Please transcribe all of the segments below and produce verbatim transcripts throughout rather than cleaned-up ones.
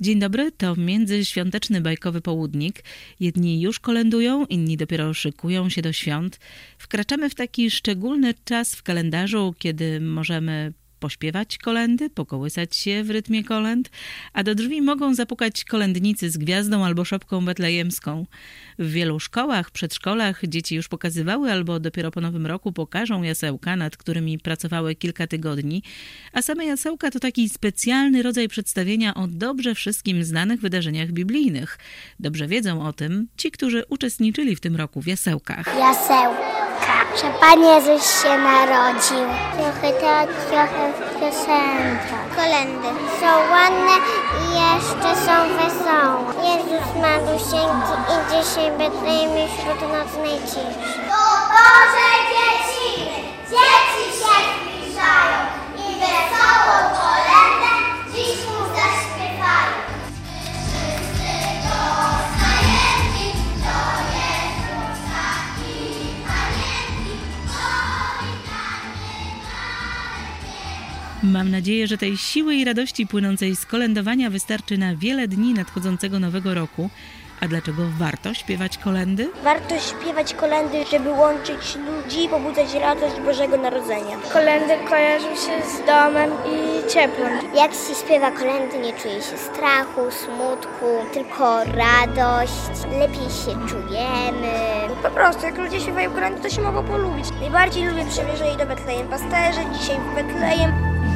Dzień dobry, to międzyświąteczny bajkowy południk. Jedni już kolędują, inni dopiero szykują się do świąt. Wkraczamy w taki szczególny czas w kalendarzu, kiedy możemy pośpiewać kolędy, pokołysać się w rytmie kolęd, a do drzwi mogą zapukać kolędnicy z gwiazdą albo szopką betlejemską. W wielu szkołach, przedszkolach dzieci już pokazywały albo dopiero po nowym roku pokażą jasełka, nad którymi pracowały kilka tygodni, a same jasełka to taki specjalny rodzaj przedstawienia o dobrze wszystkim znanych wydarzeniach biblijnych. Dobrze wiedzą o tym ci, którzy uczestniczyli w tym roku w jasełkach. Jasełka, że Pan Jezus się narodził. Trochę tak, trochę piosenka. Kolędy są ładne i jeszcze są wesołe. Jezus malusieńki idzie się Betlejemie wśród nocnej ciszy. To Boże dzieci, dzieci się zbliżają i wesołą kolędę dziś mu zaśpiewają. Wszyscy to zajęci, to Jezusa i panienki, oj Mam nadzieję, że tej siły i radości płynącej z kolędowania wystarczy na wiele dni nadchodzącego nowego roku. A dlaczego warto śpiewać kolędy? Warto śpiewać kolędy, żeby łączyć ludzi i pobudzać radość Bożego Narodzenia. Kolędy kojarzą się z domem i ciepłem. Jak się śpiewa kolędy, nie czuje się strachu, smutku, tylko radość, lepiej się czujemy. Po prostu, jak ludzie śpiewają kolędy, to się mogą polubić. Najbardziej lubię przymierzenie do Betlejem. Pasterze dzisiaj w Betlejem.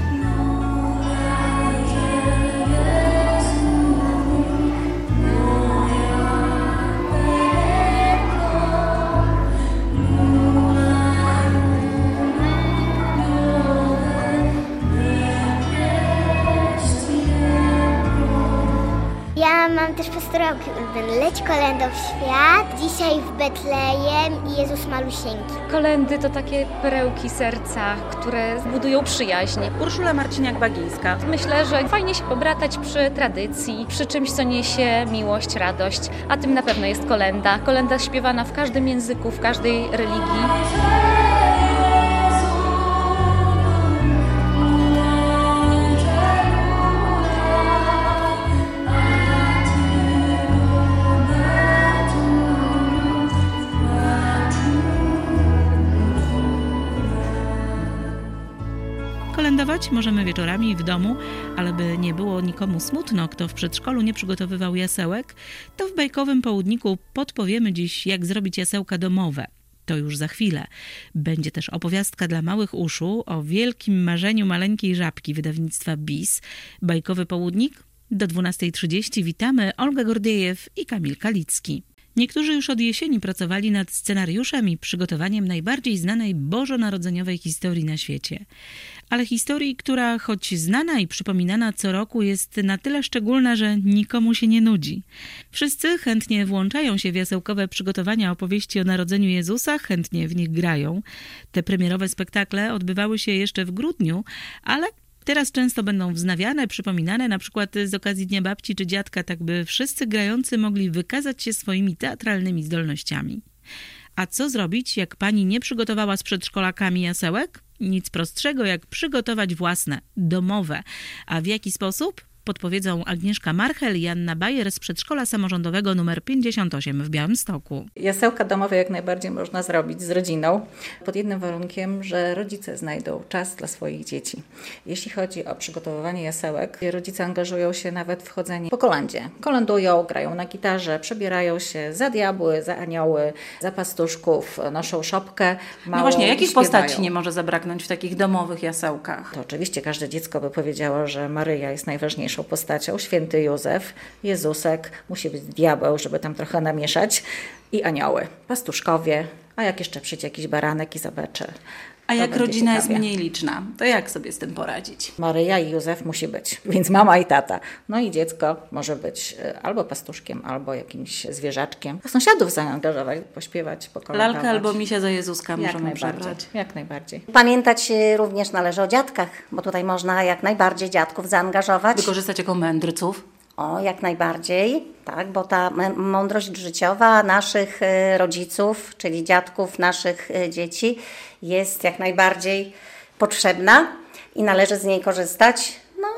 Ja mam też pastorałki ulubione. Leć kolędą w świat, dzisiaj w Betlejem i Jezus malusieńki. Kolędy to takie perełki serca, które budują przyjaźń. Urszula Marciniak-Bagińska. Myślę, że fajnie się pobratać przy tradycji, przy czymś, co niesie miłość, radość, a tym na pewno jest kolęda. Kolęda śpiewana w każdym języku, w każdej religii. Kolędować możemy wieczorami w domu, ale by nie było nikomu smutno, kto w przedszkolu nie przygotowywał jasełek, to w bajkowym południku podpowiemy dziś, jak zrobić jasełka domowe. To już za chwilę. Będzie też opowiastka dla małych uszu o wielkim marzeniu maleńkiej żabki wydawnictwa B I S. Bajkowy południk do dwunastej trzydzieści. Witamy, Olga Gordiejew i Kamil Kalicki. Niektórzy już od jesieni pracowali nad scenariuszem i przygotowaniem najbardziej znanej bożonarodzeniowej historii na świecie. Ale historii, która choć znana i przypominana co roku jest na tyle szczególna, że nikomu się nie nudzi. Wszyscy chętnie włączają się w jasełkowe przygotowania opowieści o narodzeniu Jezusa, chętnie w nich grają. Te premierowe spektakle odbywały się jeszcze w grudniu, ale teraz często będą wznawiane, przypominane, na przykład z okazji Dnia Babci czy Dziadka, tak by wszyscy grający mogli wykazać się swoimi teatralnymi zdolnościami. A co zrobić, jak pani nie przygotowała z przedszkolakami jasełek? Nic prostszego, jak przygotować własne, domowe. A w jaki sposób? Podpowiedzą Agnieszka Marchel i Anna Bajer z przedszkola samorządowego numer pięćdziesiąt osiem w Białymstoku. Jasełka domowe jak najbardziej można zrobić z rodziną, pod jednym warunkiem, że rodzice znajdą czas dla swoich dzieci. Jeśli chodzi o przygotowywanie jasełek, rodzice angażują się nawet w chodzenie po kolędzie. Kolędują, grają na gitarze, przebierają się za diabły, za anioły, za pastuszków, noszą szopkę małą. No właśnie, jakich śpiewają. postaci nie może zabraknąć w takich domowych jasełkach? To oczywiście każde dziecko by powiedziało, że Maryja jest najważniejszą postacią, święty Józef, Jezusek, musi być diabeł, żeby tam trochę namieszać i anioły, pastuszkowie, a jak jeszcze przyjdzie jakiś baranek i zobaczy. A jak będzie rodzina ciekawie. jest mniej liczna, to jak sobie z tym poradzić? Maryja i Józef musi być, więc mama i tata. No i dziecko może być albo pastuszkiem, albo jakimś zwierzaczkiem. A sąsiadów zaangażować, pośpiewać, pokolędować. Lalkę albo misia za Jezuska jak możemy najbardziej, przebrać. Jak najbardziej. Pamiętać również należy o dziadkach, bo tutaj można jak najbardziej dziadków zaangażować. Wykorzystać jako mędrców. O, jak najbardziej, tak, bo ta mądrość życiowa naszych rodziców, czyli dziadków naszych dzieci jest jak najbardziej potrzebna i należy z niej korzystać. No i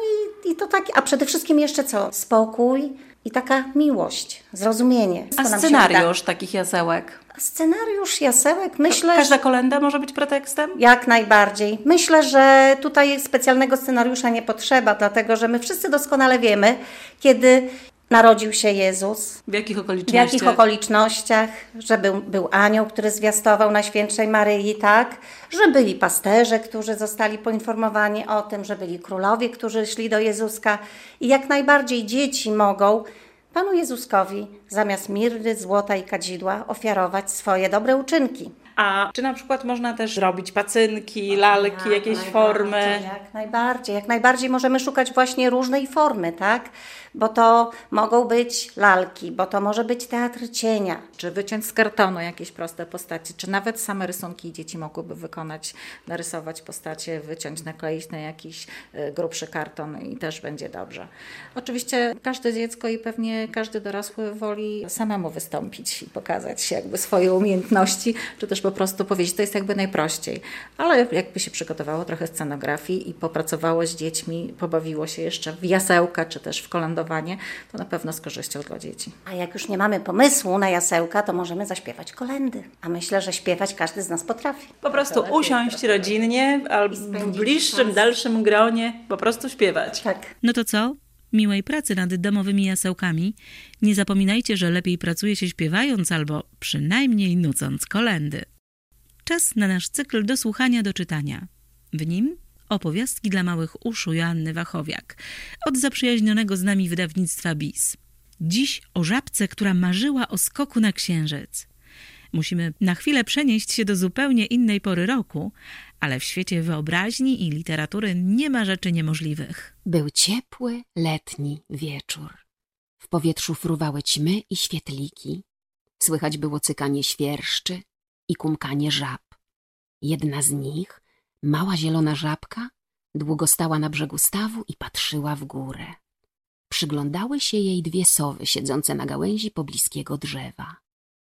i to tak, a przede wszystkim jeszcze co? Spokój i taka miłość, zrozumienie. A scenariusz takich jasełek? Scenariusz jasełek, myślę, Każda że kolenda może być pretekstem? jak najbardziej. Myślę, że tutaj specjalnego scenariusza nie potrzeba, dlatego że my wszyscy doskonale wiemy, kiedy narodził się Jezus, W jakich w okolicznościach? jakich okolicznościach, że był, był anioł, który zwiastował Najświętszej Maryi, tak? Że byli pasterze, którzy zostali poinformowani o tym, że byli królowie, którzy szli do Jezuska i jak najbardziej dzieci mogą Panu Jezuskowi zamiast mirry, złota i kadzidła ofiarować swoje dobre uczynki. A czy na przykład można też robić pacynki, lalki, jakieś formy? Jak najbardziej, jak najbardziej możemy szukać właśnie różnej formy, tak? Bo to mogą być lalki, bo to może być teatr cienia. Czy wyciąć z kartonu jakieś proste postacie, czy nawet same rysunki dzieci mogłyby wykonać, narysować postacie, wyciąć, nakleić na jakiś y, grubszy karton i też będzie dobrze. Oczywiście każde dziecko i pewnie każdy dorosły woli samemu wystąpić i pokazać jakby swoje umiejętności, czy też po prostu powiedzieć, to jest jakby najprościej. Ale jakby się przygotowało trochę scenografii i popracowało z dziećmi, pobawiło się jeszcze w jasełka, czy też w kolędowanie, to na pewno z korzyścią dla dzieci. A jak już nie mamy pomysłu na jasełka, to możemy zaśpiewać kolendy. A myślę, że śpiewać każdy z nas potrafi. Po prostu usiąść rodzinnie albo w bliższym, dalszym gronie, po prostu śpiewać. Tak. No to co? Miłej pracy nad domowymi jasełkami. Nie zapominajcie, że lepiej pracuje się śpiewając albo przynajmniej nucąc kolendy. Czas na nasz cykl do słuchania, do czytania. W nim opowiastki dla małych uszu Joanny Wachowiak od zaprzyjaźnionego z nami wydawnictwa B I S. Dziś o żabce, która marzyła o skoku na księżyc. Musimy na chwilę przenieść się do zupełnie innej pory roku, ale w świecie wyobraźni i literatury nie ma rzeczy niemożliwych. Był ciepły, letni wieczór. W powietrzu fruwały ćmy i świetliki. Słychać było cykanie świerszczy i kumkanie żab. Jedna z nich, mała zielona żabka, długo stała na brzegu stawu i patrzyła w górę. Przyglądały się jej dwie sowy siedzące na gałęzi pobliskiego drzewa.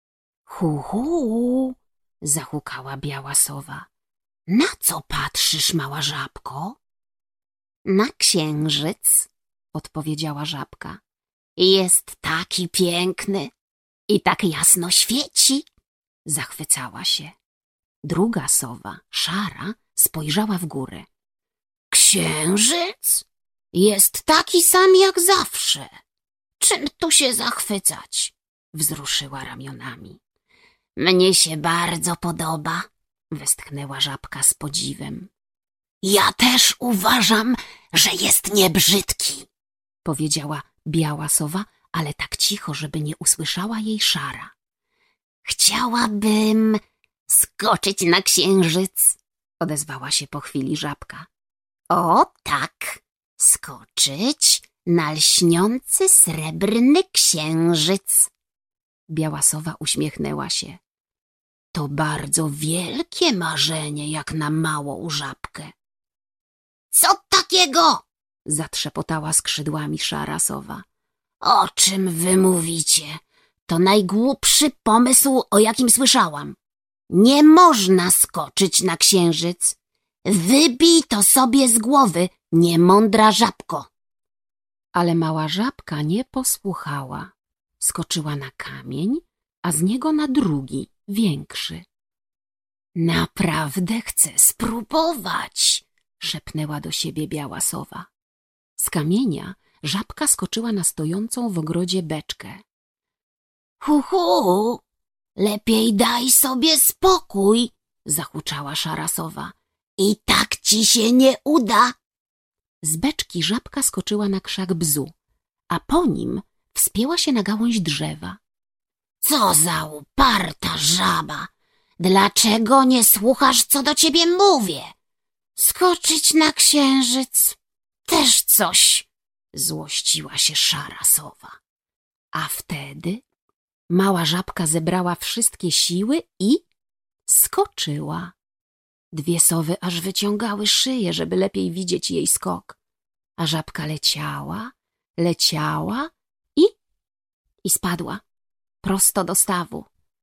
Hu, hu, zahukała biała sowa. Na co patrzysz, mała żabko? Na księżyc, odpowiedziała żabka. Jest taki piękny i tak jasno świeci. Zachwycała się. Druga sowa, szara, spojrzała w górę. Księżyc? Jest taki sam jak zawsze. Czym tu się zachwycać? Wzruszyła ramionami. Mnie się bardzo podoba, westchnęła żabka z podziwem. Ja też uważam, że jest niebrzydki, powiedziała biała sowa, ale tak cicho, żeby nie usłyszała jej szara. Chciałabym skoczyć na księżyc, odezwała się po chwili żabka. O tak, skoczyć na lśniący srebrny księżyc. Biała sowa uśmiechnęła się. To bardzo wielkie marzenie, jak na małą żabkę. Co takiego? Zatrzepotała skrzydłami szara sowa. O czym wy mówicie? To najgłupszy pomysł, o jakim słyszałam. Nie można skoczyć na księżyc. Wybij to sobie z głowy, niemądra żabko. Ale mała żabka nie posłuchała. Skoczyła na kamień, a z niego na drugi, większy. Naprawdę chcę spróbować, szepnęła do siebie biała sowa. Z kamienia żabka skoczyła na stojącą w ogrodzie beczkę. Hu, hu, lepiej daj sobie spokój, zahuczała szara sowa. I tak ci się nie uda. Z beczki żabka skoczyła na krzak bzu, a po nim wspięła się na gałąź drzewa. Co za uparta żaba! Dlaczego nie słuchasz, co do ciebie mówię? Skoczyć na księżyc też coś, złościła się szara sowa. A wtedy mała żabka zebrała wszystkie siły i skoczyła. Dwie sowy aż wyciągały szyję, żeby lepiej widzieć jej skok. A żabka leciała, leciała i... i spadła prosto do stawu.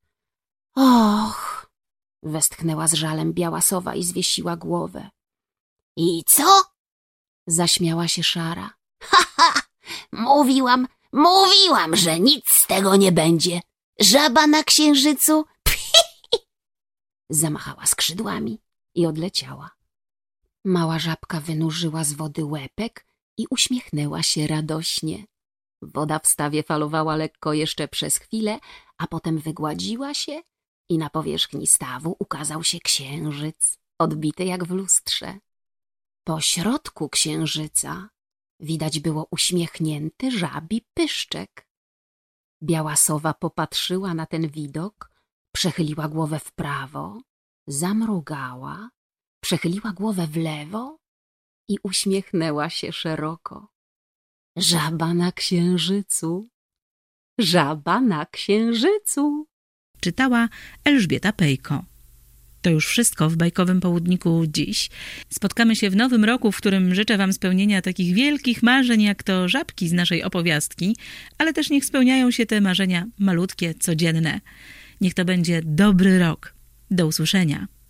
Och! Westchnęła z żalem biała sowa i zwiesiła głowę. I co? Zaśmiała się szara. Ha, ha! Mówiłam, mówiłam, że nic z tego nie będzie. Żaba na księżycu? Phi! Zamachała skrzydłami i odleciała. Mała żabka wynurzyła z wody łepek i uśmiechnęła się radośnie. Woda w stawie falowała lekko jeszcze przez chwilę, a potem wygładziła się i na powierzchni stawu ukazał się księżyc, odbity jak w lustrze. Po środku księżyca widać było uśmiechnięty żabi pyszczek. Biała sowa popatrzyła na ten widok, przechyliła głowę w prawo, zamrugała, przechyliła głowę w lewo i uśmiechnęła się szeroko. Żaba na księżycu, żaba na księżycu. Czytała Elżbieta Pejko. To już wszystko w Bajkowym Południku dziś. Spotkamy się w nowym roku, w którym życzę wam spełnienia takich wielkich marzeń, jak to żabki z naszej opowiastki, ale też niech spełniają się te marzenia malutkie, codzienne. Niech to będzie dobry rok. Do usłyszenia.